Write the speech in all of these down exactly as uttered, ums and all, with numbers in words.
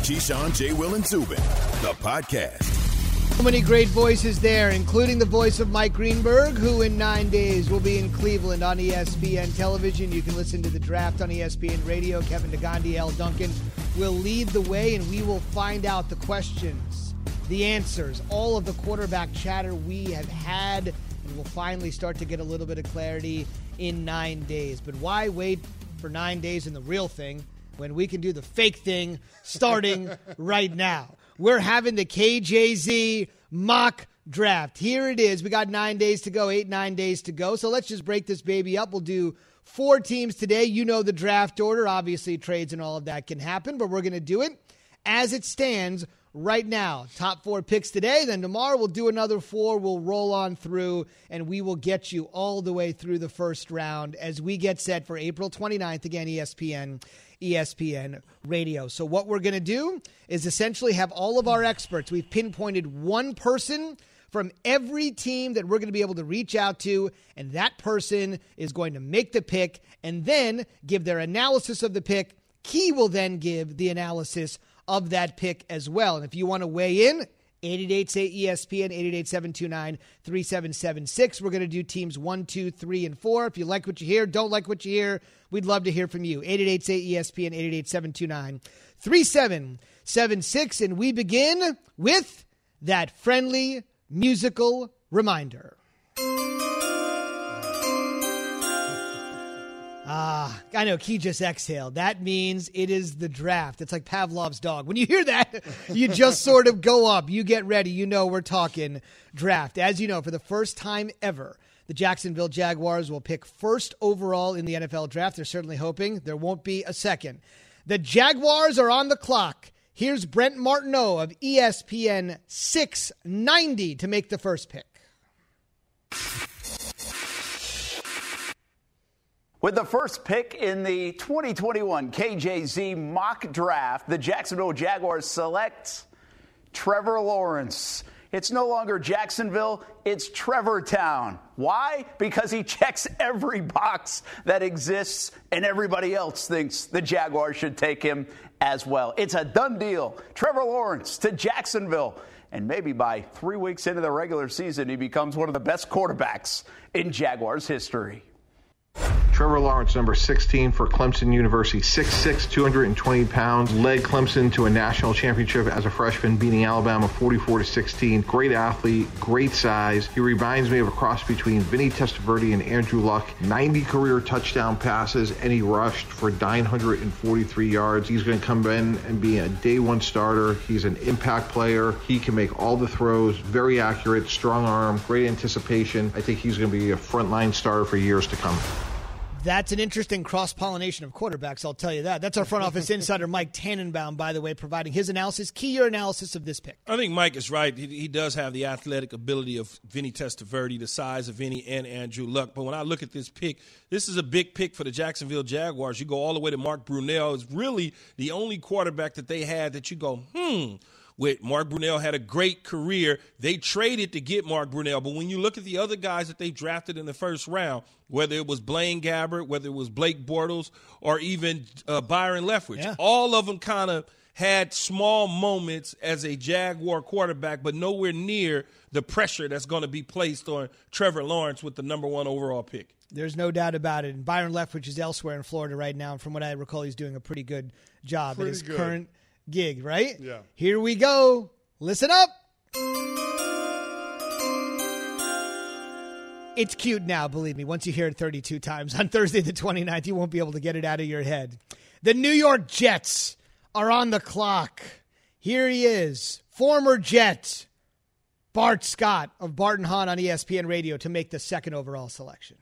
Keyshawn, J. Will, and Zubin, the podcast. So many great voices there, including the voice of Mike Greenberg, who in nine days will be in Cleveland on E S P N television. You can listen to the draft on E S P N radio. Kevin DeGandhi, L. Duncan will lead the way, and we will find out the questions, the answers, all of the quarterback chatter we have had, and we'll finally start to get a little bit of clarity in nine days. But why wait for nine days in the real thing when we can do the fake thing starting right now? We're having the K J Z mock draft. Here it is. We got nine days to go, eight, nine days to go. So let's just break this baby up. We'll do four teams today. You know the draft order. Obviously, trades and all of that can happen, but we're going to do it as it stands right now. Top four picks today. Then tomorrow we'll do another four. We'll roll on through, and we will get you all the way through the first round as we get set for April twenty-ninth. Again, E S P N. E S P N Radio. So what we're going to do is essentially have all of our experts. We've pinpointed one person from every team that we're going to be able to reach out to, and that person is going to make the pick and then give their analysis of the pick. Key will then give the analysis of that pick as well. And if you want to weigh in, eight eight eight, say E S P N, eight eight eight, seven two nine, three seven seven six. We're going to do teams one, two, three, and four. If you like what you hear, don't like what you hear, we'd love to hear from you. eight eight eight, say E S P N, eight eight eight, seven two nine, three seven seven six. And we begin with that friendly musical reminder. Ah, I know, Key just exhaled. That means it is the draft. It's like Pavlov's dog. When you hear that, you just sort of go up. You get ready. You know we're talking draft. As you know, for the first time ever, the Jacksonville Jaguars will pick first overall in the N F L draft. They're certainly hoping there won't be a second. The Jaguars are on the clock. Here's Brent Martineau of E S P N six ninety to make the first pick. With the first pick in the twenty twenty-one K J Z mock draft, the Jacksonville Jaguars select Trevor Lawrence. It's no longer Jacksonville, it's Trevor Town. Why? Because he checks every box that exists, and everybody else thinks the Jaguars should take him as well. It's a done deal. Trevor Lawrence to Jacksonville. And maybe by three weeks into the regular season, he becomes one of the best quarterbacks in Jaguars history. Trevor Lawrence, number sixteen for Clemson University, six six, two hundred twenty pounds, led Clemson to a national championship as a freshman, beating Alabama forty-four to sixteen. Great athlete, great size. He reminds me of a cross between Vinny Testaverde and Andrew Luck. ninety career touchdown passes, and he rushed for nine hundred forty-three yards. He's going to come in and be a day one starter. He's an impact player. He can make all the throws, very accurate, strong arm, great anticipation. I think he's going to be a frontline starter for years to come. That's an interesting cross-pollination of quarterbacks, I'll tell you that. That's our front office insider, Mike Tannenbaum, by the way, providing his analysis. Key your analysis of this pick. I think Mike is right. He, he does have the athletic ability of Vinny Testaverde, the size of Vinny and Andrew Luck. But when I look at this pick, this is a big pick for the Jacksonville Jaguars. You go all the way to Mark Brunell. It's really the only quarterback that they had that you go, hmm, with Mark Brunell had a great career. They traded to get Mark Brunell. But when you look at the other guys that they drafted in the first round, whether it was Blaine Gabbert, whether it was Blake Bortles, or even uh, Byron Leftwich, yeah. all of them kind of had small moments as a Jaguar quarterback, but nowhere near the pressure that's going to be placed on Trevor Lawrence with the number one overall pick. There's no doubt about it. And Byron Leftwich is elsewhere in Florida right now. And from what I recall, he's doing a pretty good job pretty at his good. current gig, right? Yeah. Here we go. Listen up. It's cute now, believe me. Once you hear it thirty-two times on Thursday the twenty-ninth, you won't be able to get it out of your head. The New York Jets are on the clock. Here he is, former Jet, Bart Scott of Bart and Hahn on E S P N Radio to make the second overall selection.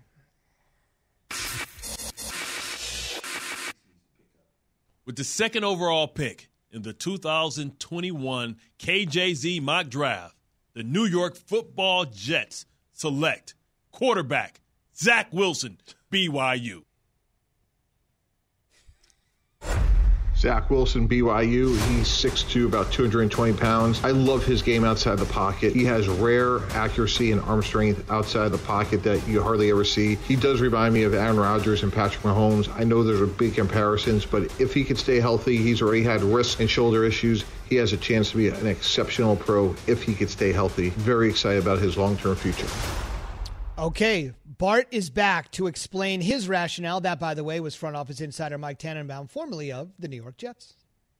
With the second overall pick in the two thousand twenty-one K J Z mock draft, the New York Football Jets select quarterback Zach Wilson, B Y U. Zach Wilson, B Y U. He's six two, about two hundred twenty pounds. I love his game outside the pocket. He has rare accuracy and arm strength outside the pocket that you hardly ever see. He does remind me of Aaron Rodgers and Patrick Mahomes. I know there's a big comparisons, but if he could stay healthy, he's already had wrist and shoulder issues. He has a chance to be an exceptional pro if he could stay healthy. Very excited about his long-term future. Okay, Bart is back to explain his rationale. That, by the way, was front office insider Mike Tannenbaum, formerly of the New York Jets.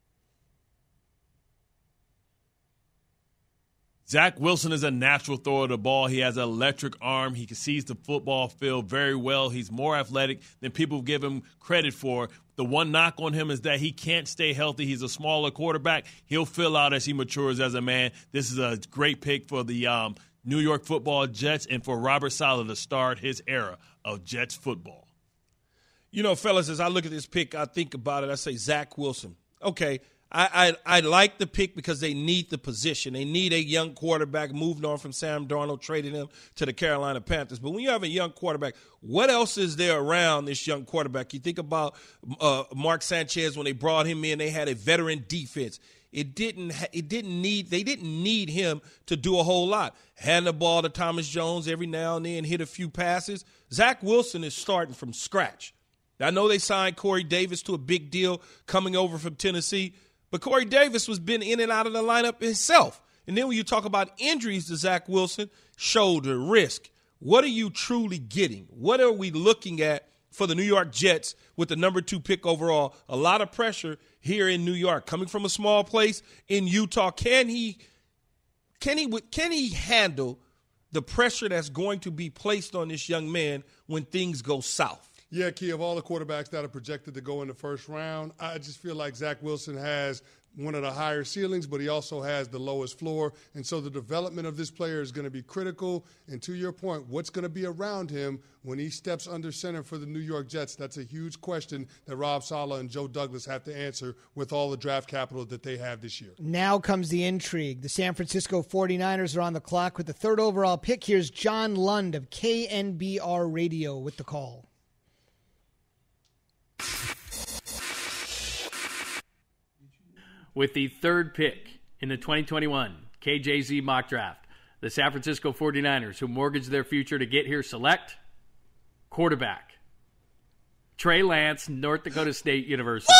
Zach Wilson is a natural thrower of the ball. He has an electric arm. He sees the football field very well. He's more athletic than people give him credit for. The one knock on him is that he can't stay healthy. He's a smaller quarterback. He'll fill out as he matures as a man. This is a great pick for the um, New York Football Jets and for Robert Saleh to start his era of Jets football. You know, fellas, as I look at this pick, I think about it. I say Zach Wilson. Okay, I, I I like the pick because they need the position. They need a young quarterback, moving on from Sam Darnold, trading him to the Carolina Panthers. But when you have a young quarterback, what else is there around this young quarterback? You think about uh, Mark Sanchez when they brought him in, they had a veteran defense. It didn't it didn't need they didn't need him to do a whole lot. Hand the ball to Thomas Jones every now and then, hit a few passes. Zach Wilson is starting from scratch. I know they signed Corey Davis to a big deal coming over from Tennessee, but Corey Davis was been in and out of the lineup himself. And then when you talk about injuries to Zach Wilson, shoulder, wrist, what are you truly getting? What are we looking at for the New York Jets with the number two pick overall? A lot of pressure here in New York, coming from a small place in Utah. Can he, can he, can he handle the pressure that's going to be placed on this young man when things go south? Yeah, Key, of all the quarterbacks that are projected to go in the first round, I just feel like Zach Wilson has one of the higher ceilings, but he also has the lowest floor. And so the development of this player is going to be critical. And to your point, what's going to be around him when he steps under center for the New York Jets? That's a huge question that Rob Saleh and Joe Douglas have to answer with all the draft capital that they have this year. Now comes the intrigue. The San Francisco forty-niners are on the clock with the third overall pick. Here's John Lund of K N B R Radio with the call. With the third pick in the twenty twenty-one K J Z mock draft, the San Francisco forty-niners, who mortgaged their future to get here, select quarterback Trey Lance, North Dakota State University.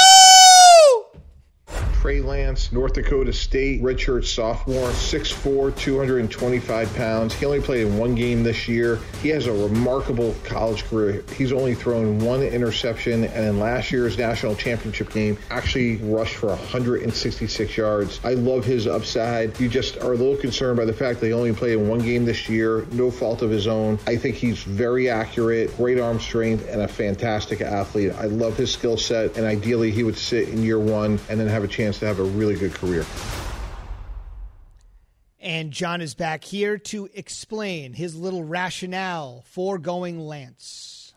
Trey Lance, North Dakota State, redshirt sophomore, six four, two hundred twenty-five pounds. He only played in one game this year. He has a remarkable college career. He's only thrown one interception, and in last year's national championship game, actually rushed for one hundred sixty-six yards. I love his upside. You just are a little concerned by the fact that he only played in one game this year, no fault of his own. I think he's very accurate, great arm strength, and a fantastic athlete. I love his skill set, and ideally he would sit in year one and then have a chance to have a really good career. And John is back here to explain his little rationale for going Lance.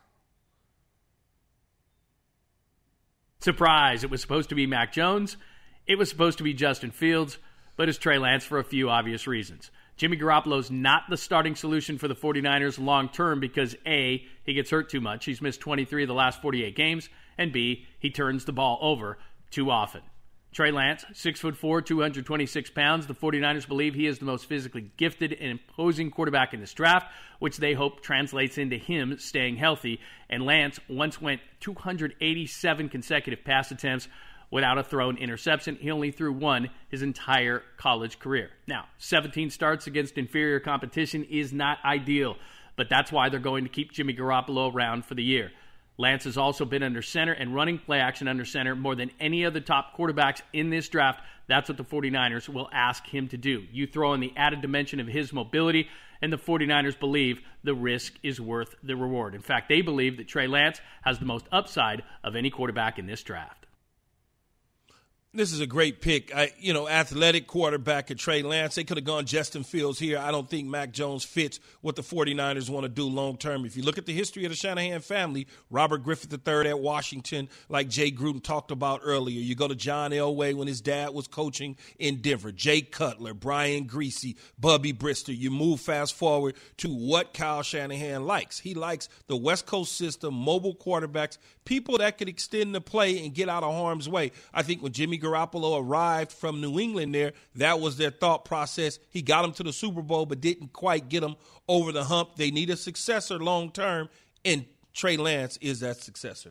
Surprise, it was supposed to be Mac Jones. It was supposed to be Justin Fields, but it's Trey Lance for a few obvious reasons. Jimmy Garoppolo's not the starting solution for the forty-niners long term because A, he gets hurt too much. He's missed twenty-three of the last forty-eight games, and B, he turns the ball over too often. Trey Lance, six foot four, two hundred twenty-six pounds. The forty-niners believe he is the most physically gifted and imposing quarterback in this draft, which they hope translates into him staying healthy. And Lance once went two hundred eighty-seven consecutive pass attempts without a thrown interception. He only threw one his entire college career. Now, seventeen starts against inferior competition is not ideal, but that's why they're going to keep Jimmy Garoppolo around for the year. Lance has also been under center and running play action under center more than any other top quarterbacks in this draft. That's what the forty-niners will ask him to do. You throw in the added dimension of his mobility, and the forty-niners believe the risk is worth the reward. In fact, they believe that Trey Lance has the most upside of any quarterback in this draft. This is a great pick. I, you know, athletic quarterback at Trey Lance. They could have gone Justin Fields here. I don't think Mac Jones fits what the 49ers want to do long term. If you look at the history of the Shanahan family, Robert Griffith the third at Washington, like Jay Gruden talked about earlier. You go to John Elway when his dad was coaching in Denver, Jay Cutler, Brian Griese, Bubby Brister. You move fast forward to what Kyle Shanahan likes. He likes the West Coast system, mobile quarterbacks, people that could extend the play and get out of harm's way. I think when Jimmy Garoppolo arrived from New England there, that was their thought process. He got them to the Super Bowl but didn't quite get them over the hump. They need a successor long term, and Trey Lance is that successor.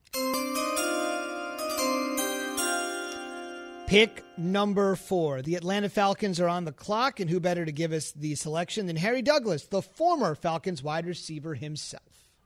Pick number four. The Atlanta Falcons are on the clock, and who better to give us the selection than Harry Douglas, the former Falcons wide receiver himself.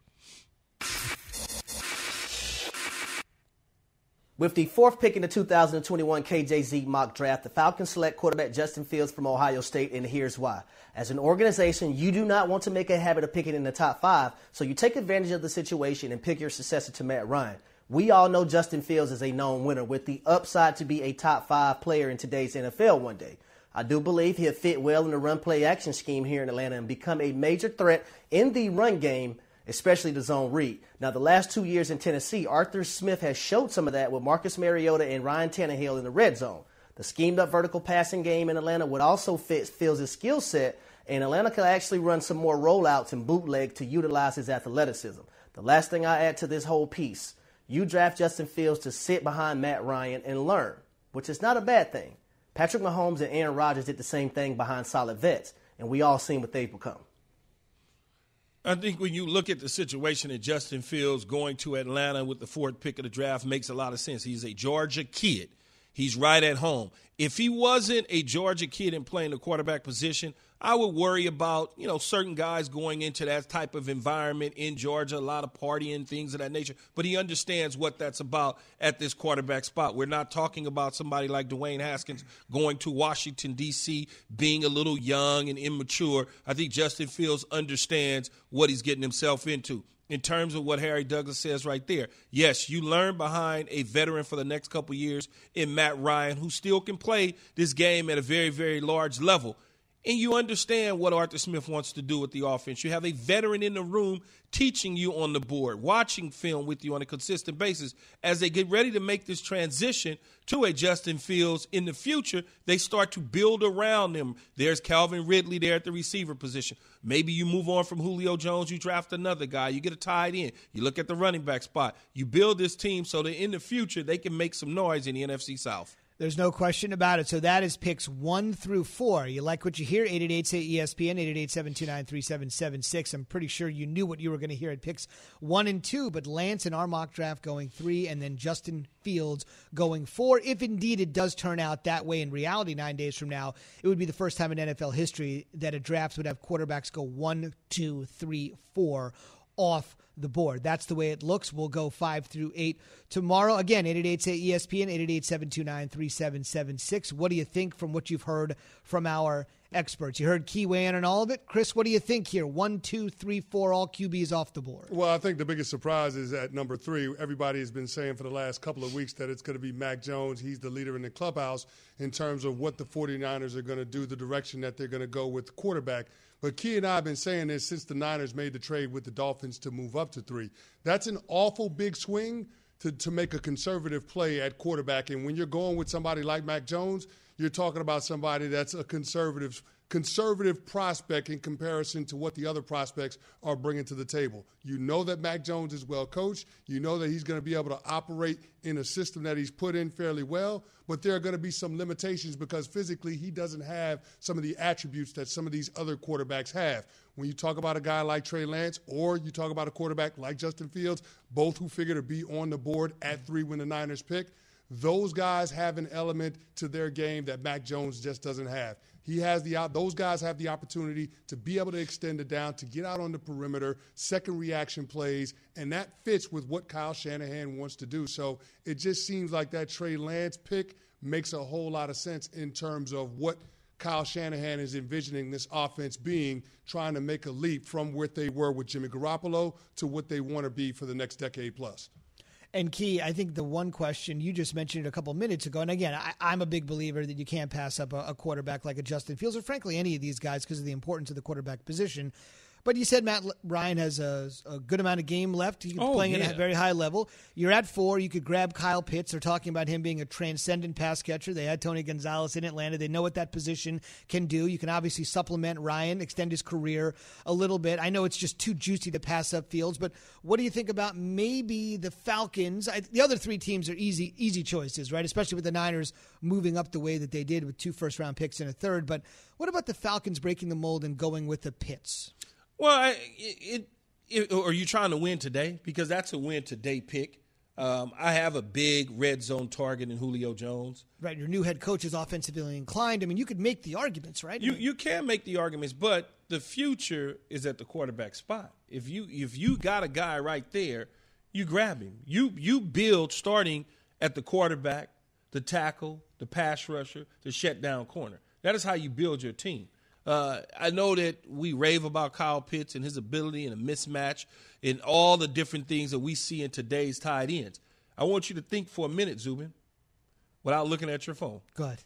With the fourth pick in the two thousand twenty-one K J Z mock draft, the Falcons select quarterback Justin Fields from Ohio State, and here's why. As an organization, you do not want to make a habit of picking in the top five, so you take advantage of the situation and pick your successor to Matt Ryan. We all know Justin Fields is a known winner with the upside to be a top five player in today's N F L one day. I do believe he'll fit well in the run-play action scheme here in Atlanta and become a major threat in the run game, especially the zone read. Now, the last two years in Tennessee, Arthur Smith has showed some of that with Marcus Mariota and Ryan Tannehill in the red zone. The schemed-up vertical passing game in Atlanta would also fit Fields' skill set, and Atlanta could actually run some more rollouts and bootleg to utilize his athleticism. The last thing I add to this whole piece, you draft Justin Fields to sit behind Matt Ryan and learn, which is not a bad thing. Patrick Mahomes and Aaron Rodgers did the same thing behind solid vets, and we all seen what they've become. I think when you look at the situation that Justin Fields going to Atlanta with the fourth pick of the draft makes a lot of sense. He's a Georgia kid. He's right at home. If he wasn't a Georgia kid and playing the quarterback position, I would worry about, you know, certain guys going into that type of environment in Georgia, a lot of partying, things of that nature. But he understands what that's about at this quarterback spot. We're not talking about somebody like Dwayne Haskins going to Washington, D C, being a little young and immature. I think Justin Fields understands what he's getting himself into. In terms of what Harry Douglas says right there, yes, you learn behind a veteran for the next couple years in Matt Ryan, who still can play this game at a very, very large level. And you understand what Arthur Smith wants to do with the offense. You have a veteran in the room teaching you on the board, watching film with you on a consistent basis. As they get ready to make this transition to a Justin Fields in the future, they start to build around them. There's Calvin Ridley there at the receiver position. Maybe you move on from Julio Jones, you draft another guy, you get a tight end, you look at the running back spot. You build this team so that in the future they can make some noise in the N F C South. There's no question about it. So that is picks one through four. You like what you hear? eight eight eight, say E S P N, eight eight eight, seven two nine, three seven seven six. I'm pretty sure you knew what you were going to hear at picks one and two, but Lance in our mock draft going three, and then Justin Fields going four. If indeed it does turn out that way in reality nine days from now, it would be the first time in N F L history that a draft would have quarterbacks go one, two, three, four off the board. That's the way it looks. We'll go five through eight tomorrow. Again, eight eight eight, say E S P N, eight eight eight, seven two nine, three seven seven six. What do you think from what you've heard from our experts? You heard Key weigh in on all of it. Chris, what do you think here? One, two, three, four, all Q Bs off the board. Well, I think the biggest surprise is at number three. Everybody has been saying for the last couple of weeks that it's going to be Mac Jones. He's the leader in the clubhouse in terms of what the 49ers are going to do, the direction that they're going to go with the quarterback. But Key and I have been saying this since the Niners made the trade with the Dolphins to move up to three. That's an awful big swing to, to make a conservative play at quarterback. And when you're going with somebody like Mac Jones, you're talking about somebody that's a conservative conservative prospect in comparison to what the other prospects are bringing to the table. You know that Mac Jones is well coached. You know that he's going to be able to operate in a system that he's put in fairly well, but there are going to be some limitations because physically he doesn't have some of the attributes that some of these other quarterbacks have. When you talk about a guy like Trey Lance or you talk about a quarterback like Justin Fields, both who figure to be on the board at three when the Niners pick, those guys have an element to their game that Mac Jones just doesn't have. He has the those guys have the opportunity to be able to extend it down, to get out on the perimeter, second reaction plays, and that fits with what Kyle Shanahan wants to do. So it just seems like that Trey Lance pick makes a whole lot of sense in terms of what Kyle Shanahan is envisioning this offense being, trying to make a leap from what they were with Jimmy Garoppolo to what they want to be for the next decade plus. And Key, I think the one question you just mentioned a couple minutes ago, and again, I, I'm a big believer that you can't pass up a, a quarterback like a Justin Fields or frankly any of these guys because of the importance of the quarterback position. But you said Matt Ryan has a, a good amount of game left. He's oh, playing yeah. at a very high level. You're at four. You could grab Kyle Pitts. They're talking about him being a transcendent pass catcher. They had Tony Gonzalez in Atlanta. They know what that position can do. You can obviously supplement Ryan, extend his career a little bit. I know it's just too juicy to pass up Fields, but what do you think about maybe the Falcons? I, the other three teams are easy easy choices, right? Especially with the Niners moving up the way that they did with two first-round picks and a third. But what about the Falcons breaking the mold and going with the Pitts? Well, I, it, it, are you trying to win today? Because that's a win today pick. Um, I have a big red zone target in Julio Jones. Right, your new head coach is offensively inclined. I mean, you could make the arguments, right? You you can make the arguments, but the future is at the quarterback spot. If you if you got a guy right there, you grab him. You you build starting at the quarterback, the tackle, the pass rusher, the shutdown corner. That is how you build your team. Uh, I know that we rave about Kyle Pitts and his ability and a mismatch and all the different things that we see in today's tight ends. I want you to think for a minute, Zubin, without looking at your phone. Go ahead.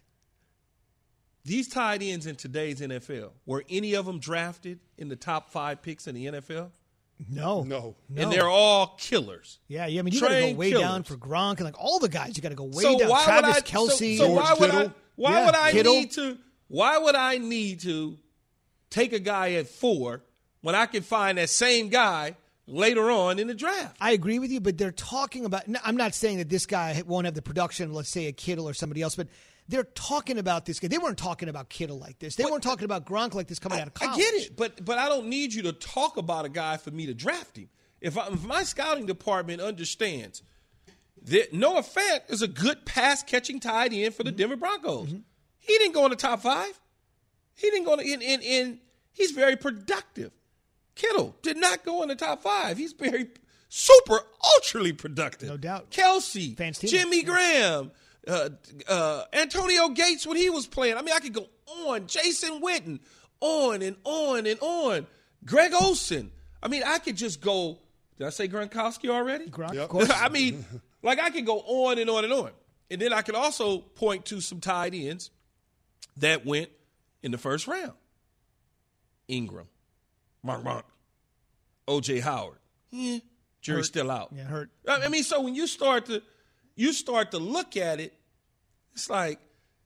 These tight ends in today's N F L, were any of them drafted in the top five picks in the N F L? No. No. no. And they're all killers. Yeah, yeah. I mean, you got to go way killers. down for Gronk and like all the guys. You got to go way so down. Why Travis would I, Kelce. So, so why would Kittle. I? Why Yeah, would I Kittle. need to? Why would I need to take a guy at four when I can find that same guy later on in the draft? I agree with you, but they're talking about – I'm not saying that this guy won't have the production, let's say a Kittle or somebody else, but they're talking about this guy. They weren't talking about Kittle like this. They But- weren't talking about Gronk like this coming I, out of college. I get it, but but I don't need you to talk about a guy for me to draft him. If, I, if my scouting department understands that Noah Fant is a good pass-catching tight end for the Denver Broncos. Mm-hmm. He didn't go in the top five. He didn't go in, in, in – he's very productive. Kittle did not go in the top five. He's very super, ultra productive. No doubt. Kelsey, Fans team. Jimmy Graham, uh, uh, Antonio Gates when he was playing. I mean, I could go on. Jason Witten, on and on and on. Greg Olsen. I mean, I could just go. Did I say Gronkowski already? Gronk, Yep. of course. I mean, like I could go on and on and on. And then I could also point to some tight ends that went in the first round. Ingram, Mark Mark, O J Howard. Yeah, jury's Hurt. still out. Yeah, hurt. I mean, so when you start to you start to look at it, it's like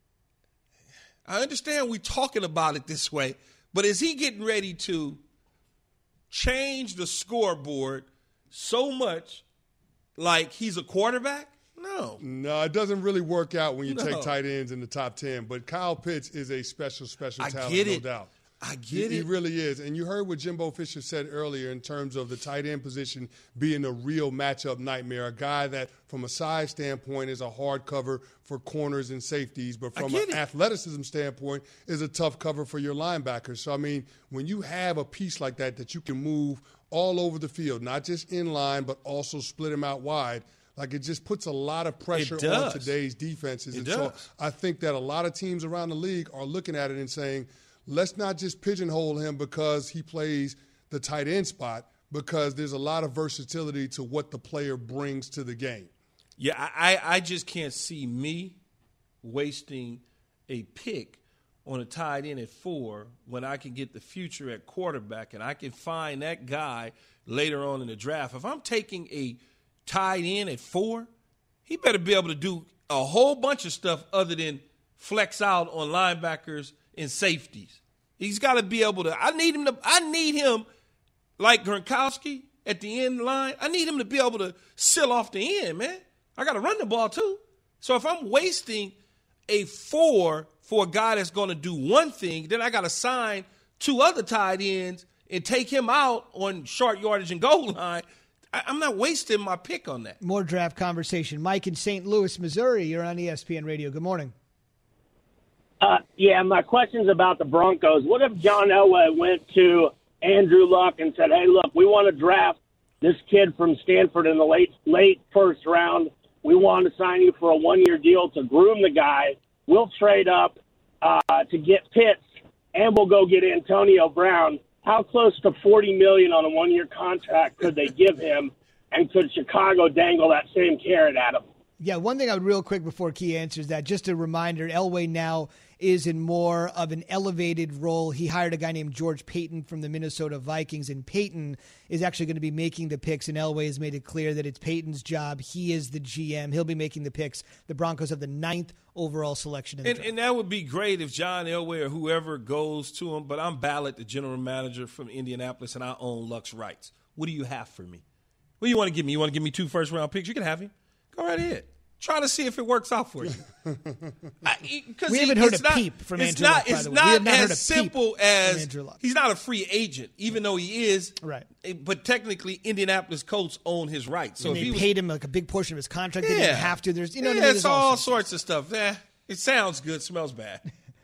I understand we're talking about it this way, but is he getting ready to change the scoreboard so much like he's a quarterback? No. No, it doesn't really work out when you No. take tight ends in the top ten. But Kyle Pitts is a special, special I talent, get no it. doubt. I He, get he it. really is. And you heard what Jimbo Fisher said earlier in terms of the tight end position being a real matchup nightmare. A guy that, from a size standpoint, is a hard cover for corners and safeties, but from get an it. athleticism standpoint, is a tough cover for your linebackers. So, I mean, when you have a piece like that that you can move all over the field, not just in line, but also split him out wide, like it just puts a lot of pressure It on does. today's defenses. It and does. so I think that a lot of teams around the league are looking at it and saying, let's not just pigeonhole him because he plays the tight end spot, because there's a lot of versatility to what the player brings to the game. Yeah, I, I I just can't see me wasting a pick on a tight end at four when I can get the future at quarterback and I can find that guy later on in the draft. If I'm taking a tight end at four, he better be able to do a whole bunch of stuff other than flex out on linebackers and safeties. He's got to be able to. I need him to. I need him like Gronkowski at the end line. I need him to be able to seal off the end, man. I got to run the ball too. So if I'm wasting a four for a guy that's going to do one thing, then I got to sign two other tight ends and take him out on short yardage and goal line. I, I'm not wasting my pick on that. More draft conversation. Mike in Saint Louis, Missouri. You're on E S P N Radio. Good morning. Uh, yeah, my question's about the Broncos. What if John Elway went to Andrew Luck and said, hey, look, we want to draft this kid from Stanford in the late late first round. We want to sign you for a one-year deal to groom the guy. We'll trade up uh, to get Pitts, and we'll go get Antonio Brown. How close to forty million dollars on a one-year contract could they give him And could Chicago dangle that same carrot at him? Yeah, one thing I would real quick before Key answers that, just a reminder, Elway now is in more of an elevated role. He hired a guy named George Payton from the Minnesota Vikings, and Payton is actually going to be making the picks, and Elway has made it clear that it's Payton's job. He is the G M. He'll be making the picks. The Broncos have the ninth overall selection in the and, draft. and that would be great if John Elway or whoever goes to him, but I'm Ballard, the general manager from Indianapolis, and I own Lux rights. What do you have for me? What do you want to give me? You want to give me two first-round picks? You can have him. Go right ahead. Try to see if it works out for you. I, we haven't heard a not, peep from it's Andrew not, Luck, by It's the way. not We have not heard a as simple peep as Andrew Luck. He's not a free agent, even though he is. Right. But technically, Indianapolis Colts own his rights. So and if they he was, paid him like a big portion of his contract. Yeah. They didn't have to. There's, you know, yeah, what I mean? it's There's all sorts, sorts of stuff. Eh, it sounds good, smells bad.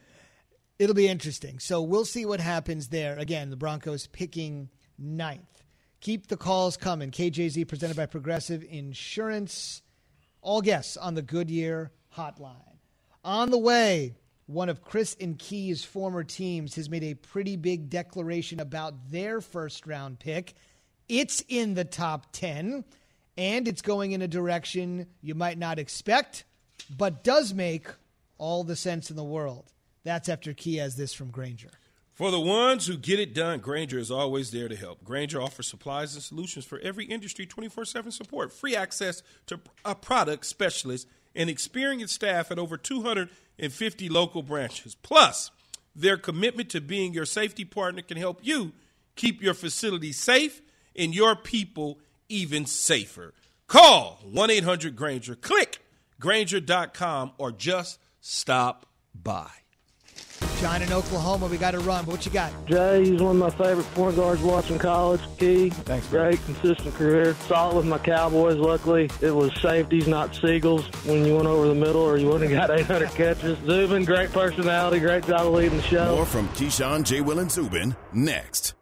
It'll be interesting. So we'll see what happens there. Again, the Broncos picking ninth. Keep the calls coming. K J Z presented by Progressive Insurance. All guests on the Goodyear Hotline. On the way, one of Chris and Key's former teams has made a pretty big declaration about their first-round pick. It's in the top ten, and it's going in a direction you might not expect, but does make all the sense in the world. That's after Key has this from Grainger. For the ones who get it done, Grainger is always there to help. Grainger offers supplies and solutions for every industry, twenty-four seven support, free access to a product specialist, and experienced staff at over two hundred fifty local branches. Plus, their commitment to being your safety partner can help you keep your facility safe and your people even safer. Call one eight hundred Grainger, click Grainger dot com, or just stop by. John in Oklahoma, we got to run, but what you got? Jay, he's one of my favorite point guards watching college. Key, thanks, great, consistent career. Solid with my Cowboys, luckily. It was safeties, not Seagulls, when you went over the middle or you wouldn't have got eight hundred catches. Zubin, great personality, great job of leading the show. More from Keyshawn, J. Will, and Zubin next.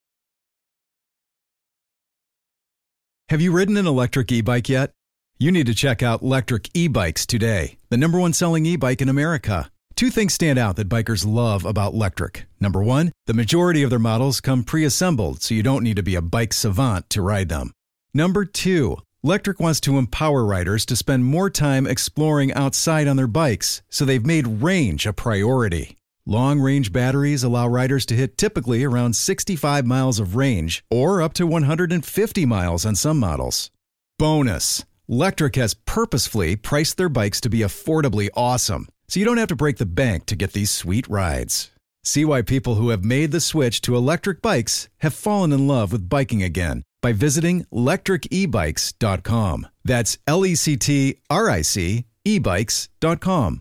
Have you ridden an electric e-bike yet? You need to check out Lectric E-Bikes today, the number one selling e-bike in America. Two things stand out that bikers love about Lectric. Number one, the majority of their models come pre-assembled, so you don't need to be a bike savant to ride them. Number two, Lectric wants to empower riders to spend more time exploring outside on their bikes, so they've made range a priority. Long-range batteries allow riders to hit typically around sixty-five miles of range, or up to one hundred fifty miles on some models. Bonus, Lectric has purposefully priced their bikes to be affordably awesome, so you don't have to break the bank to get these sweet rides. See why people who have made the switch to electric bikes have fallen in love with biking again by visiting lectric e bikes dot com. That's L E C T R I C e bikes dot com.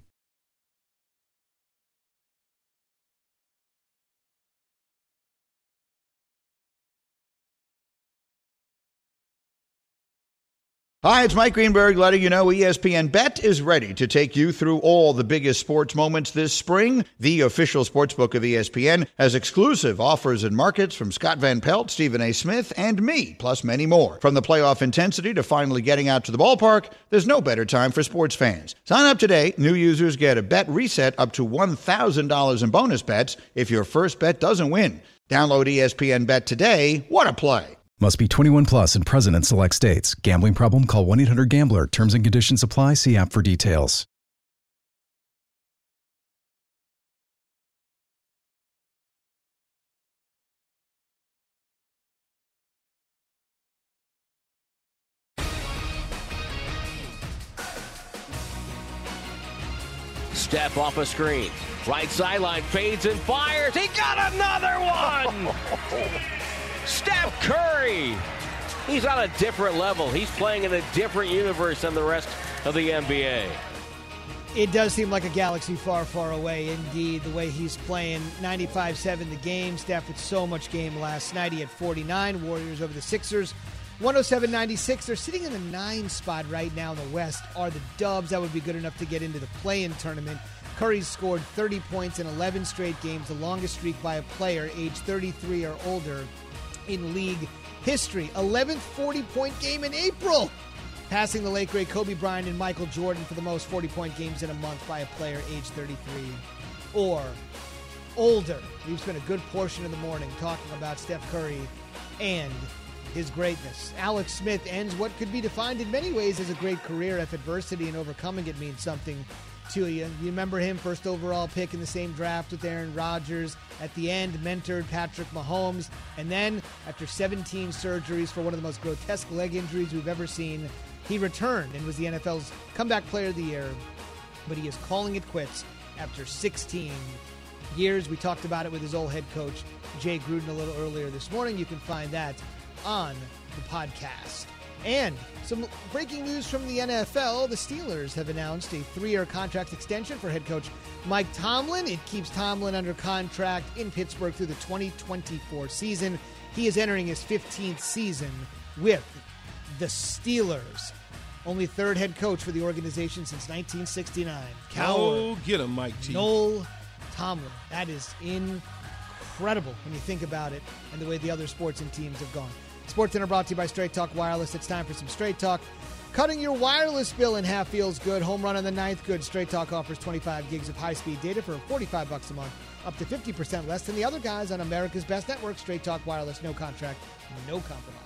Hi, it's Mike Greenberg letting you know E S P N Bet is ready to take you through all the biggest sports moments this spring. The official sportsbook of E S P N has exclusive offers and markets from Scott Van Pelt, Stephen A. Smith, and me, plus many more. From the playoff intensity to finally getting out to the ballpark, there's no better time for sports fans. Sign up today. New users get a bet reset up to one thousand dollars in bonus bets if your first bet doesn't win. Download E S P N Bet today. What a play. Must be twenty-one plus and present in select states. Gambling problem? Call one eight hundred gambler. Terms and conditions apply. See app for details. Step off a screen. Right sideline fades and fires. He got another one! Steph Curry. He's on a different level. He's playing in a different universe than the rest of the N B A. It does seem like a galaxy far, far away, indeed, the way he's playing. ninety-five seven the game. Steph with so much game last night. He had forty-nine. Warriors over the Sixers. one oh seven ninety-six. They're sitting in the nine spot right now in the West. Are the Dubs. That would be good enough to get into the play-in tournament. Curry's scored thirty points in eleven straight games, the longest streak by a player aged thirty-three or older in league history. eleventh forty-point game in April, passing the late great Kobe Bryant and Michael Jordan for the most forty-point games in a month by a player aged thirty-three or older. We've spent a good portion of the morning talking about Steph Curry and his greatness. Alex Smith ends what could be defined in many ways as a great career if adversity and overcoming it means something to you. You remember him, first overall pick in the same draft with Aaron Rodgers. At the end, mentored Patrick Mahomes. And then, after seventeen surgeries for one of the most grotesque leg injuries we've ever seen, he returned and was the N F L's Comeback Player of the Year. But he is calling it quits after sixteen years. We talked about it with his old head coach, Jay Gruden, a little earlier this morning. You can find that on the podcast. And some breaking news from the N F L. The Steelers have announced a three-year contract extension for head coach Mike Tomlin. It keeps Tomlin under contract in Pittsburgh through the twenty twenty-four season. He is entering his fifteenth season with the Steelers. Only third head coach for the organization since nineteen sixty-nine. Go get him, Mike T. Noel Tomlin. That is incredible when you think about it and the way the other sports and teams have gone. Sports Center brought to you by Straight Talk Wireless. It's time for some Straight Talk. Cutting your wireless bill in half feels good. Home run on the ninth, good. Straight Talk offers twenty-five gigs of high-speed data for forty-five bucks a month, up to fifty percent less than the other guys on America's best network. Straight Talk Wireless, no contract, no compromise.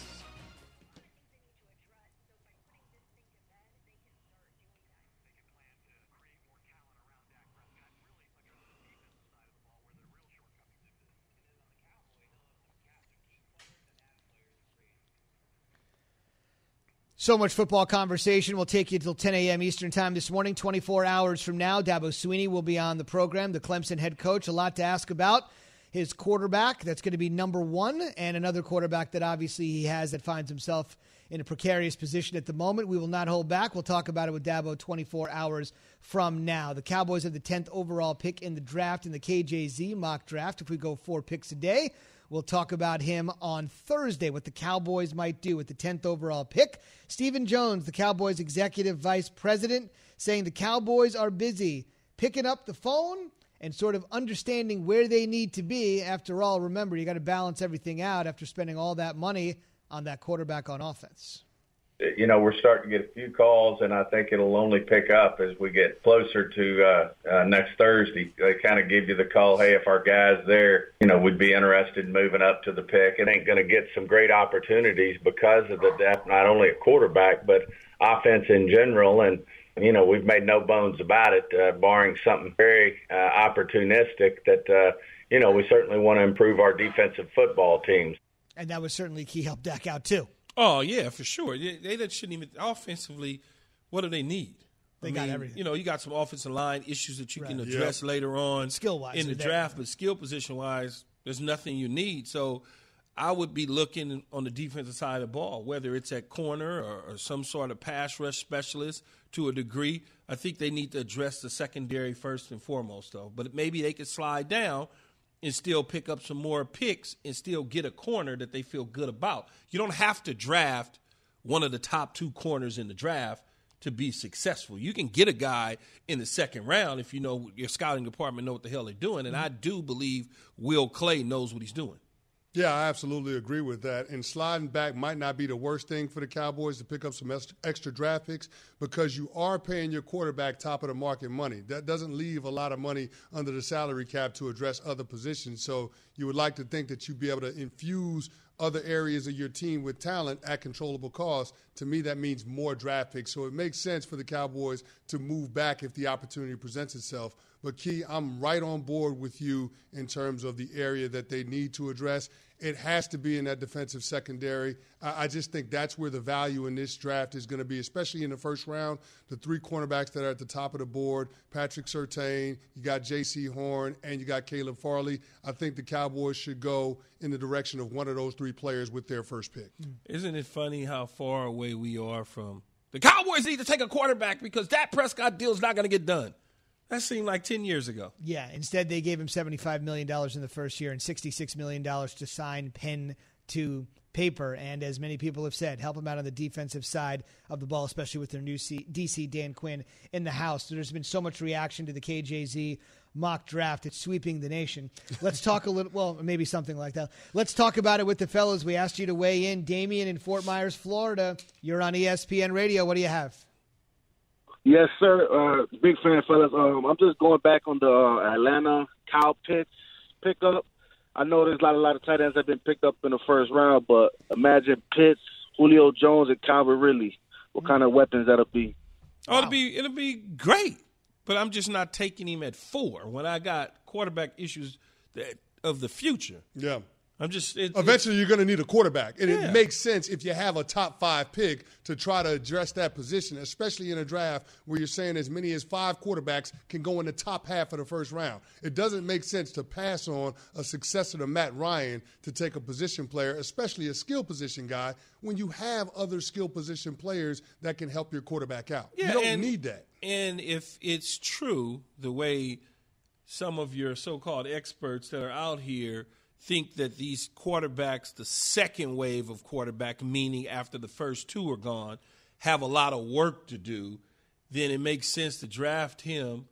So much football conversation. We'll take you till ten a.m. Eastern time this morning. twenty-four hours from now, Dabo Swinney will be on the program, the Clemson head coach. A lot to ask about. His quarterback, that's going to be number one, and another quarterback that obviously he has that finds himself in a precarious position at the moment. We will not hold back. We'll talk about it with Dabo twenty-four hours from now. The Cowboys have the tenth overall pick in the draft, in the K J Z mock draft. If we go four picks a day, we'll talk about him on Thursday, what the Cowboys might do with the tenth overall pick. Stephen Jones, the Cowboys executive vice president, saying the Cowboys are busy picking up the phone and sort of understanding where they need to be. After all, remember, you got to balance everything out after spending all that money on that quarterback on offense. You know, we're starting to get a few calls, and I think it'll only pick up as we get closer to uh, uh, next Thursday. They kind of give you the call, hey, if our guy's there, you know, we'd be interested in moving up to the pick. It ain't going to get some great opportunities because of the depth, not only at quarterback, but offense in general. And, you know, we've made no bones about it, uh, barring something very uh, opportunistic that, uh, you know, we certainly want to improve our defensive football teams. And that was certainly key, help Dak out, too. Oh, yeah, for sure. They, they shouldn't even – offensively, what do they need? They I got mean, everything. You know, you got some offensive line issues that you Right. can address Yep. later on Skill-wise, in the they're draft, there. but skill position-wise, there's nothing you need. So I would be looking on the defensive side of the ball, whether it's at corner or, or some sort of pass rush specialist to a degree. I think they need to address the secondary first and foremost, though. But maybe they could slide down and still pick up some more picks and still get a corner that they feel good about. You don't have to draft one of the top two corners in the draft to be successful. You can get a guy in the second round if you know your scouting department know what the hell they're doing. And I do believe Will Clay knows what he's doing. Yeah, I absolutely agree with that. And sliding back might not be the worst thing for the Cowboys to pick up some extra draft picks because you are paying your quarterback top of the market money. That doesn't leave a lot of money under the salary cap to address other positions. So you would like to think that you'd be able to infuse other areas of your team with talent at controllable cost. To me, that means more draft picks. So it makes sense for the Cowboys to move back if the opportunity presents itself. But, Key, I'm right on board with you in terms of the area that they need to address. It has to be in that defensive secondary. I, I just think that's where the value in this draft is going to be, especially in the first round. The three cornerbacks that are at the top of the board, Patrick Surtain, you got J C Horn, and you got Caleb Farley. I think the Cowboys should go in the direction of one of those three players with their first pick. Isn't it funny how far away we are from the Cowboys need to take a quarterback because that Prescott deal is not going to get done? That seemed like ten years ago. Yeah, instead they gave him seventy-five million dollars in the first year and sixty-six million dollars to sign pen to paper. And as many people have said, help him out on the defensive side of the ball, especially with their new C- D C Dan Quinn in the house. So there's been so much reaction to the K J Z mock draft. It's sweeping the nation. Let's talk a little, well, maybe something like that. Let's talk about it with the fellas. We asked you to weigh in. Damian in Fort Myers, Florida. You're on E S P N Radio. What do you have? Yes, sir. Uh, big fan, fellas. Um, I'm just going back on the uh, Atlanta Kyle Pitts pickup. I know there's a lot, a lot of tight ends that have been picked up in the first round, but imagine Pitts, Julio Jones, and Calvin Ridley. What kind of weapons that'll be? Oh, it'll be it'll be great, but I'm just not taking him at four when I got quarterback issues that, of the future. Yeah. I'm just it, eventually you're going to need a quarterback, and yeah. it makes sense if you have a top five pick to try to address that position, especially in a draft where you're saying as many as five quarterbacks can go in the top half of the first round. It doesn't make sense to pass on a successor to Matt Ryan to take a position player, especially a skill position guy, when you have other skill position players that can help your quarterback out. Yeah, you don't and, need that. And if it's true, the way some of your so-called experts that are out here think that these quarterbacks, the second wave of quarterback, meaning after the first two are gone, have a lot of work to do, then it makes sense to draft him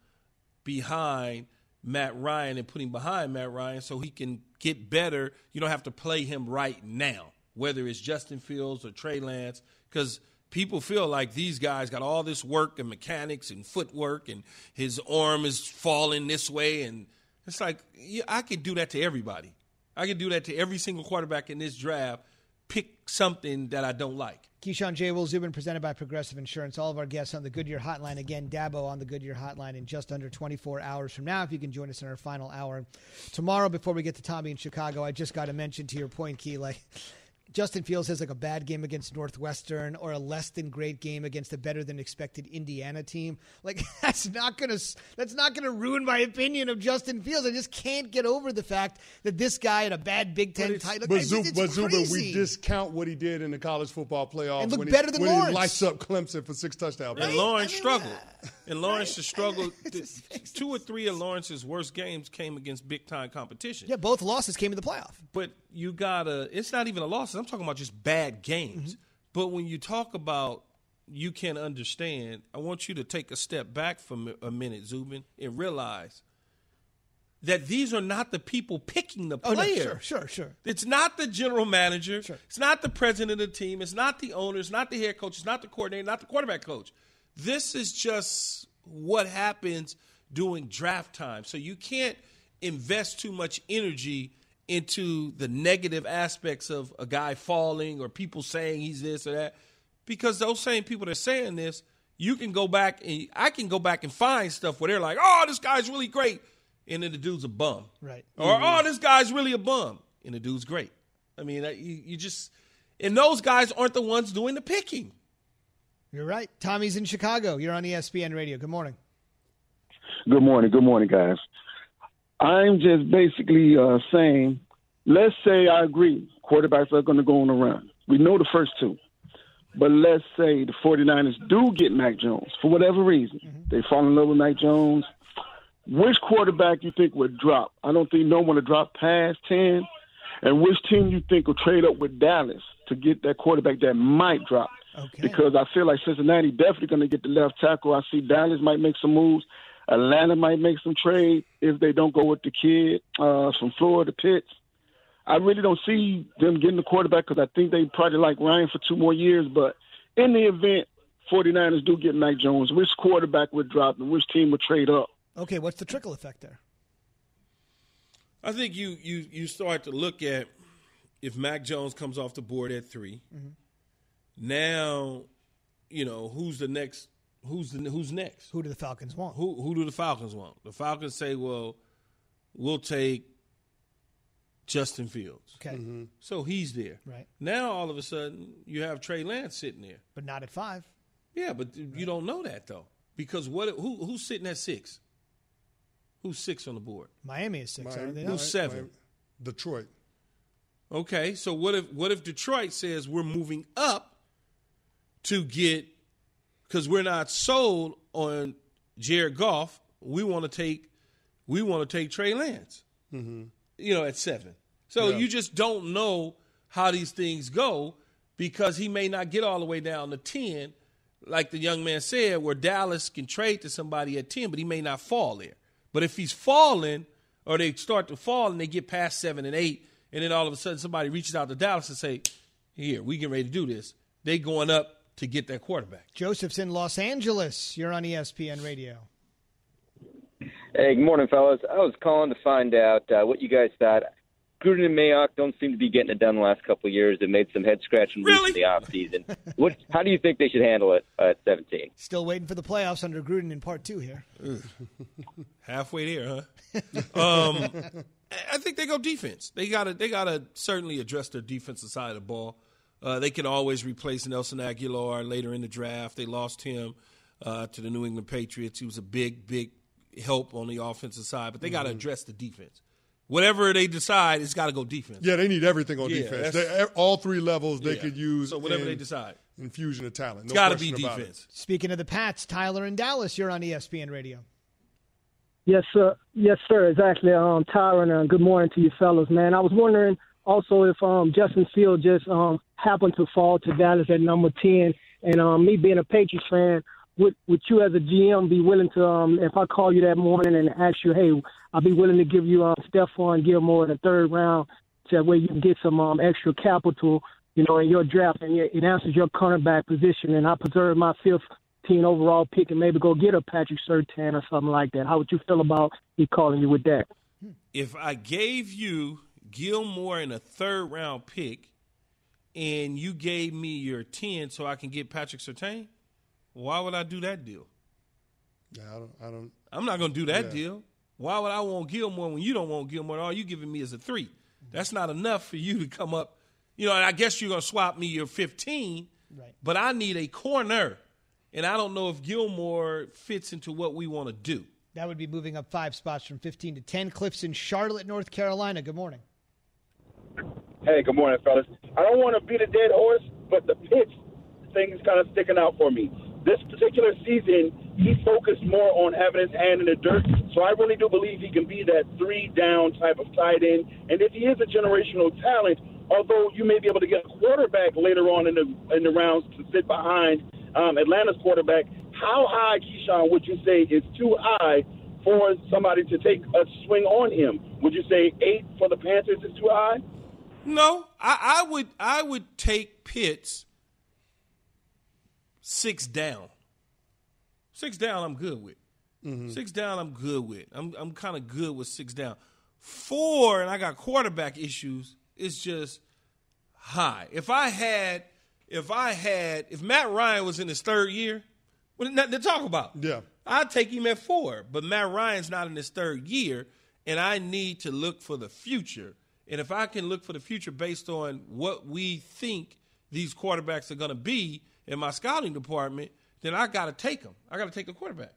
behind Matt Ryan and put him behind Matt Ryan so he can get better. You don't have to play him right now, whether it's Justin Fields or Trey Lance, because people feel like these guys got all this work and mechanics and footwork and his arm is falling this way. And it's like, yeah, I could do that to everybody. I could do that to every single quarterback in this draft, pick something that I don't like. Keyshawn J. Will Zubin, presented by Progressive Insurance. All of our guests on the Goodyear Hotline. Again, Dabo on the Goodyear Hotline in just under twenty-four hours from now, if you can join us in our final hour. Tomorrow, before we get to Tommy in Chicago, I just got to mention to your point, Key, like Justin Fields has like a bad game against Northwestern or a less than great game against a better than expected Indiana team. Like that's not gonna that's not gonna ruin my opinion of Justin Fields. I just can't get over the fact that this guy had a bad Big Ten title. But, it's, Zub, it's but Zubin, we crazy. discount what he did in the college football playoffs. And look when better he, than when Lawrence. he lights up Clemson for six touchdowns. And Lawrence struggled. And Lawrence has struggled. Two or three of Lawrence's worst games came against big-time competition. Yeah, both losses came in the playoff. But you got to – it's not even a loss. I'm talking about just bad games. Mm-hmm. But when you talk about you can understand, I want you to take a step back for a minute, Zubin, and realize that these are not the people picking the player. Oh, no, sure, sure, sure. It's not the general manager. Sure. It's not the president of the team. It's not the owner. It's not the head coach. It's not the coordinator, not the quarterback coach. This is just what happens during draft time. So you can't invest too much energy into the negative aspects of a guy falling or people saying he's this or that, because those same people that are saying this, you can go back and I can go back and find stuff where they're like, oh, this guy's really great, and then the dude's a bum. Right. Or, mm-hmm. oh, this guy's really a bum, and the dude's great. I mean, you, you just – and those guys aren't the ones doing the picking. You're right. Tommy's in Chicago. You're on E S P N Radio. Good morning. Good morning. Good morning, guys. I'm just basically uh, saying, let's say I agree, quarterbacks are going to go on a run. We know the first two. But let's say the 49ers do get Mac Jones for whatever reason. Mm-hmm. They fall in love with Mac Jones. Which quarterback you think would drop? I don't think no one would drop past ten. And which team you think will trade up with Dallas to get that quarterback that might drop? Okay. Because I feel like Cincinnati definitely going to get the left tackle. I see Dallas might make some moves. Atlanta might make some trade if they don't go with the kid uh, from Florida, Pitts. I really don't see them getting the quarterback because I think they probably like Ryan for two more years. But in the event 49ers do get Mac Jones, which quarterback would drop and which team would trade up? Okay, what's the trickle effect there? I think you you you start to look at if Mac Jones comes off the board at three. Mm-hmm. Now, you know, who's the next? Who's the who's next? Who do the Falcons want? Who who do the Falcons want? The Falcons say, well, we'll take Justin Fields. Okay. Mm-hmm. So he's there. Right. Now all of a sudden you have Trey Lance sitting there. But not at five. Yeah, but right. You don't know that though. Because what who who's sitting at six? Who's six on the board? Miami is six. Miami, Who's seven? Miami, Detroit. Okay, so what if what if Detroit says we're moving up to get, because we're not sold on Jared Goff, we want to take we want to take Trey Lance, mm-hmm. you know, at seven. So yeah. You just don't know how these things go because he may not get all the way down to ten, like the young man said, where Dallas can trade to somebody at ten, but he may not fall there. But if he's falling or they start to fall and they get past seven and eight, and then all of a sudden somebody reaches out to Dallas and say, here, we getting ready to do this, they going up to get that quarterback. Joseph's in Los Angeles. You're on E S P N Radio. Hey, good morning, fellas. I was calling to find out uh, what you guys thought Gruden and Mayock don't seem to be getting it done the last couple of years. They've made some head-scratching moves really? in the offseason. What? How do you think they should handle it at seventeen? Still waiting for the playoffs under Gruden in part two here. Halfway there, huh? um, I think they go defense. They gotta they gotta certainly address their defensive side of the ball. Uh, they can always replace Nelson Aguilar later in the draft. They lost him uh, to the New England Patriots. He was a big, big help on the offensive side, but they got to address the defense. Whatever they decide, it's got to go defense. Yeah, they need everything on Yeah, defense. They, all three levels they Yeah. could use. So whatever in they decide. Infusion of talent. It's No got to be question about it. defense. Speaking of the Pats, Tyler in Dallas, you're on E S P N Radio. Yes, sir. Yes, sir. Exactly. Um, Tyron, uh, good morning to you fellas, man. I was wondering also if um, Justin Fields just um, happened to fall to Dallas at number ten, and um, me being a Patriots fan, would would you as a G M be willing to, um, if I call you that morning and ask you, hey, I'll be willing to give you uh, Stephon Gilmore in the third round, so that way you can get some um, extra capital, you know, in your draft, and it answers your cornerback position, and I preserve my fifth team overall pick and maybe go get a Patrick Surtain or something like that. How would you feel about me calling you with that? If I gave you Gilmore in a third round pick and you gave me your ten so I can get Patrick Surtain, why would I do that deal? Yeah, I don't. I don't I'm not going to do that yeah. deal. Why would I want Gilmore when you don't want Gilmore? All you giving me is a three. That's not enough for you to come up. You know, and I guess you're going to swap me your fifteen, right. But I need a corner, and I don't know if Gilmore fits into what we want to do. That would be moving up five spots from fifteen to ten. Cliff's in Charlotte, North Carolina. Good morning. Hey, good morning, fellas. I don't want to beat a dead horse, but the Pitts thing is kind of sticking out for me. This particular season, he focused more on having his hand in the dirt, so I really do believe he can be that three-down type of tight end. And if he is a generational talent, although you may be able to get a quarterback later on in the in the rounds to sit behind um, Atlanta's quarterback, how high, Keyshawn, would you say is too high for somebody to take a swing on him? Would you say eight for the Panthers is too high? No, I, I would I would take Pitts six down. Six down, I'm good with. Mm-hmm. Six down, I'm good with. I'm I'm kind of good with six down. Four, and I got quarterback issues. It's just high. If I had, if I had, if Matt Ryan was in his third year, well, nothing to talk about. Yeah, I'd take him at four. But Matt Ryan's not in his third year, and I need to look for the future. And if I can look for the future based on what we think these quarterbacks are going to be in my scouting department, then I got to take them. I got to take the quarterback.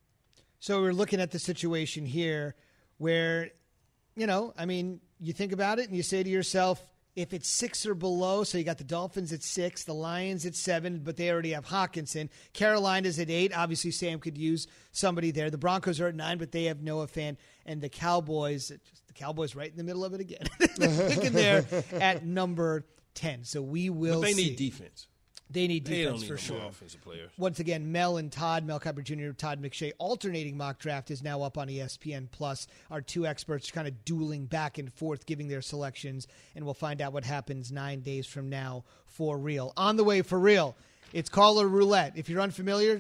So we're looking at the situation here where, you know, I mean, you think about it and you say to yourself, if it's six or below, so you got the Dolphins at six, the Lions at seven, but they already have Hawkinson. Carolina's at eight. Obviously, Sam could use somebody there. The Broncos are at nine, but they have Noah Fant. And the Cowboys, just the Cowboys right in the middle of it again. They're picking there at number ten. So we will But they see. need defense. They need They defense don't need for no sure. more offensive players. Once again, Mel and Todd, Mel Kiper Junior, Todd McShay, alternating mock draft is now up on E S P N Plus. Our two experts kind of dueling back and forth, giving their selections, and we'll find out what happens nine days from now for real. On the way for real, it's caller roulette. If you're unfamiliar,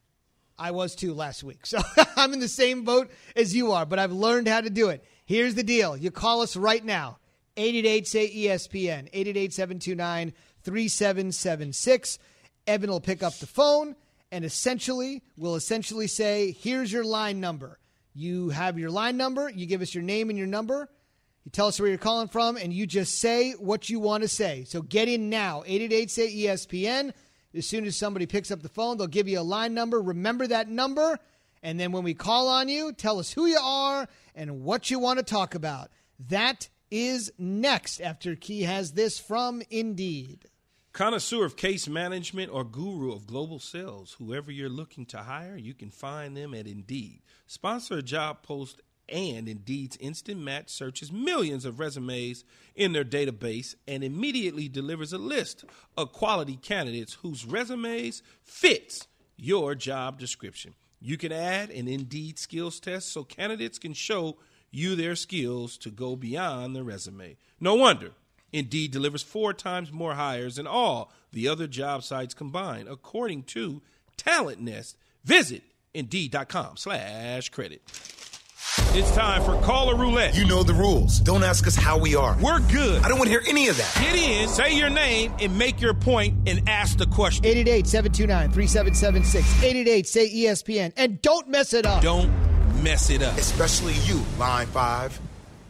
I was too last week. So I'm in the same boat as you are, but I've learned how to do it. Here's the deal. You call us right now. eight eight eight, say E S P N. eight eight eight, seven two nine, three seven seven six. Evan will pick up the phone and essentially will essentially say, here's your line number. You have your line number. You give us your name and your number. You tell us where you're calling from, and you just say what you want to say. So get in now. eight eight eight, say E S P N. As soon as somebody picks up the phone, they'll give you a line number. Remember that number. And then when we call on you, tell us who you are and what you want to talk about. That is next after Key has this from Indeed. Connoisseur of case management or guru of global sales, whoever you're looking to hire, you can find them at Indeed. Sponsor a job post, and Indeed's Instant Match searches millions of resumes in their database and immediately delivers a list of quality candidates whose resumes fits your job description. You can add an Indeed skills test so candidates can show you their skills to go beyond the resume. No wonder Indeed delivers four times more hires than all the other job sites combined, according to Talent Nest. Visit Indeed.com slash credit. It's time for Caller Roulette. You know the rules. Don't ask us how we are. We're good. I don't want to hear any of that. Get in, say your name, and make your point and ask the question. eight eight eight, seven two nine, three seven seven six. eight eight eight, say E S P N. And don't mess it up. Don't mess it up. Especially you, Line five.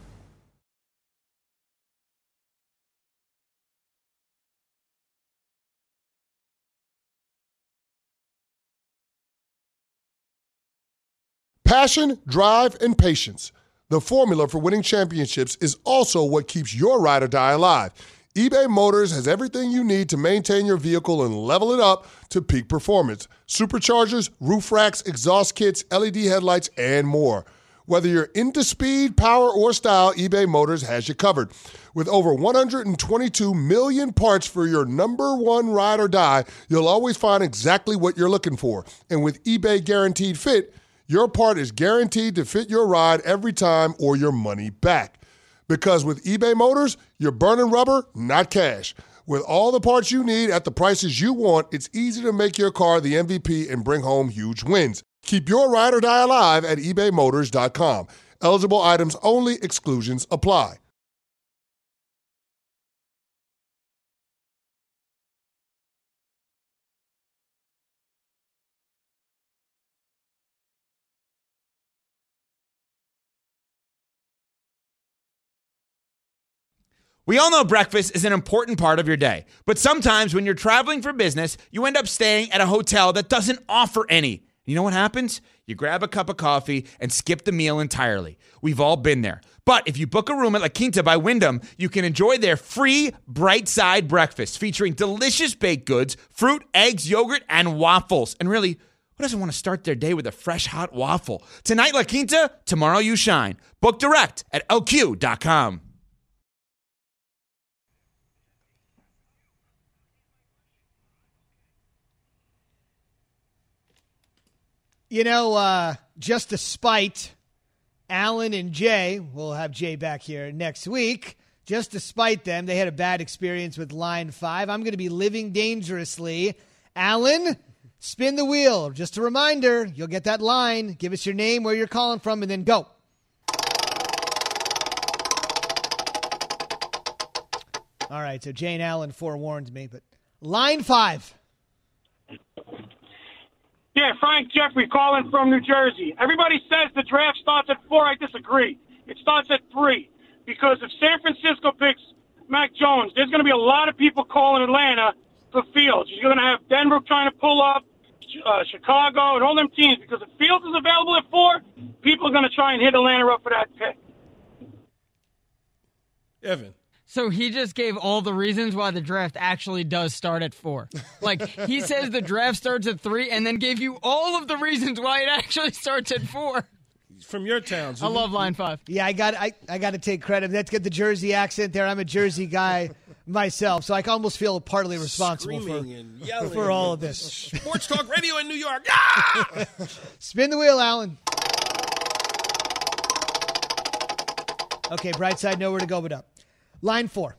Passion, drive, and patience. The formula for winning championships is also what keeps your ride or die alive. eBay Motors has everything you need to maintain your vehicle and level it up to peak performance. Superchargers, roof racks, exhaust kits, L E D headlights, and more. Whether you're into speed, power, or style, eBay Motors has you covered. With over one hundred twenty-two million parts for your number one ride or die, you'll always find exactly what you're looking for. And with eBay Guaranteed Fit, your part is guaranteed to fit your ride every time or your money back. Because with eBay Motors, you're burning rubber, not cash. With all the parts you need at the prices you want, it's easy to make your car the M V P and bring home huge wins. Keep your ride or die alive at ebay motors dot com. Eligible items only. Exclusions apply. We all know breakfast is an important part of your day, but sometimes when you're traveling for business, you end up staying at a hotel that doesn't offer any. You know what happens? You grab a cup of coffee and skip the meal entirely. We've all been there. But if you book a room at La Quinta by Wyndham, you can enjoy their free Bright Side breakfast featuring delicious baked goods, fruit, eggs, yogurt, and waffles. And really, who doesn't want to start their day with a fresh hot waffle? Tonight, La Quinta, tomorrow you shine. Book direct at L Q dot com. You know, uh, just to spite Alan and Jay, we'll have Jay back here next week. Just to spite them, they had a bad experience with Line five. I'm going to be living dangerously. Alan, spin the wheel. Just a reminder, you'll get that line. Give us your name, where you're calling from, and then go. All right, so Jay and Alan forewarned me, but Line five. Yeah, Frank Jeffrey calling from New Jersey. Everybody says the draft starts at four. I disagree. It starts at three because if San Francisco picks Mac Jones, there's going to be a lot of people calling Atlanta for Fields. You're going to have Denver trying to pull up, uh, Chicago, and all them teams because if Fields is available at four, people are going to try and hit Atlanta up for that pick. Evan. So he just gave all the reasons why the draft actually does start at four. Like, he says the draft starts at three and then gave you all of the reasons why it actually starts at four. From your town. I love Line five. Yeah, I got I, I got to take credit. Let's get the Jersey accent there. I'm a Jersey guy myself, so I almost feel partly responsible for, and yelling for all of this. Sports Talk Radio in New York. Ah! Spin the wheel, Alan. Okay, bright side, nowhere to go but up. Line four.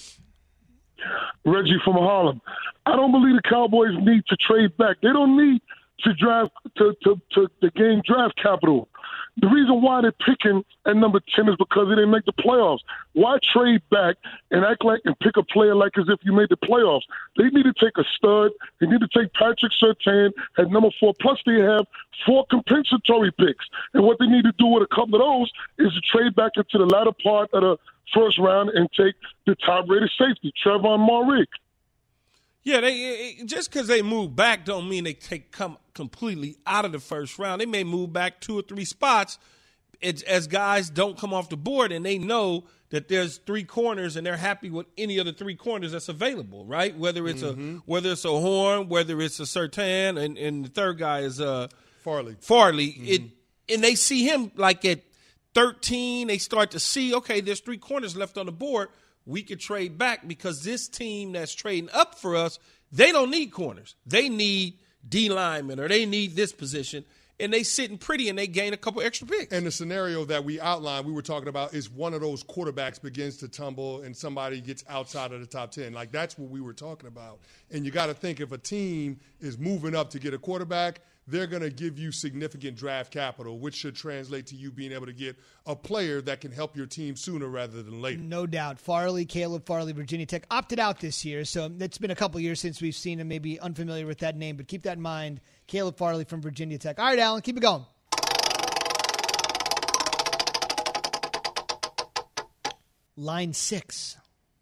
Reggie from Harlem. I don't believe the Cowboys need to trade back. They don't need to draft to, to, to, to gain draft capital. The reason why they're picking at number ten is because they didn't make the playoffs. Why trade back and act like and pick a player like as if you made the playoffs? They need to take a stud. They need to take Patrick Surtain at number four. Plus, they have four compensatory picks. And what they need to do with a couple of those is to trade back into the latter part of the first round and take the top-rated safety, Trevon Moehrig. Yeah, they just because they move back don't mean they take come completely out of the first round. They may move back two or three spots it's, as guys don't come off the board and they know that there's three corners and they're happy with any of the three corners that's available, right? Whether it's mm-hmm. a whether it's a Horn, whether it's a Surtain, and, and the third guy is uh, Farley. Farley. Mm-hmm. It and they see him like at thirteen. They start to see, okay, there's three corners left on the board. We could trade back because this team that's trading up for us, they don't need corners. They need D linemen or they need this position, and they sitting pretty and they gain a couple extra picks. And the scenario that we outlined, we were talking about, is one of those quarterbacks begins to tumble and somebody gets outside of the top ten. Like, that's what we were talking about. And you got to think if a team is moving up to get a quarterback, they're going to give you significant draft capital, which should translate to you being able to get a player that can help your team sooner rather than later. No doubt. Farley, Caleb Farley, Virginia Tech, opted out this year, so it's been a couple years since we've seen him, maybe unfamiliar with that name, but keep that in mind. Caleb Farley from Virginia Tech. All right, Alan, keep it going. Line six.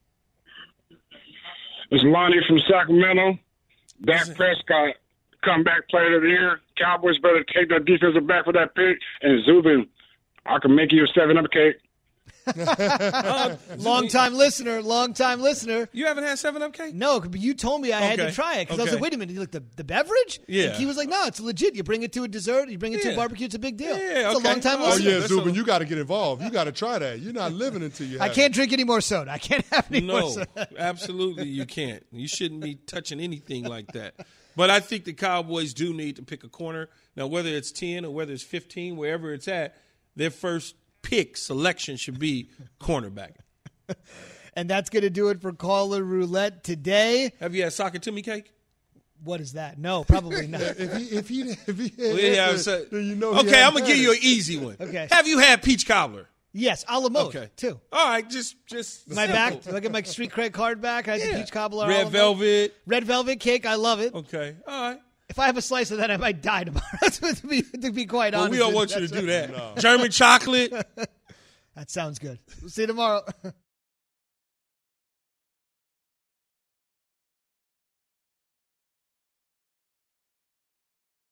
It's Lonnie from Sacramento. Dak Prescott, comeback player of the year. Cowboys better take their defensive back for that pick. And Zubin, I can make you a seven-up cake. uh, long time listener, long time listener. You haven't had seven Up cake? No, but you told me I had Okay. to try it because I was Okay. like, wait a minute, like the, the beverage? Yeah. And he was like, no, it's legit. You bring it to a dessert, you bring it to Yeah. a barbecue, it's a big deal. Yeah, it's okay. a long time Oh, listener. yeah, Zubin, you got to get involved. You got to try that. You're not living until you have I can't drink any more soda. I can't have any more No, soda. absolutely you can't. You shouldn't be touching anything like that. But I think the Cowboys do need to pick a corner. Now, whether it's ten or whether it's fifteen, wherever it's at, their first pick selection should be cornerback. And that's going to do it for Caller Roulette today. Have you had soccer to me cake? What is that? No, probably not. if he, if he, if he, Well, yeah, so- then you know. he okay, I'm hadn't gonna give had you it. an easy one. Okay. Have you had peach cobbler? Yes, a la mode, Okay. too. All right, just just My simple. back, do I get my street cred card back? I had the peach cobbler. a Red la mode. velvet. Red velvet cake. I love it. Okay, all right. If I have a slice of that, I might die tomorrow. to, be, to be quite Well, honest. we don't with want you to That's do it. that. German chocolate. That sounds good. We'll see you tomorrow.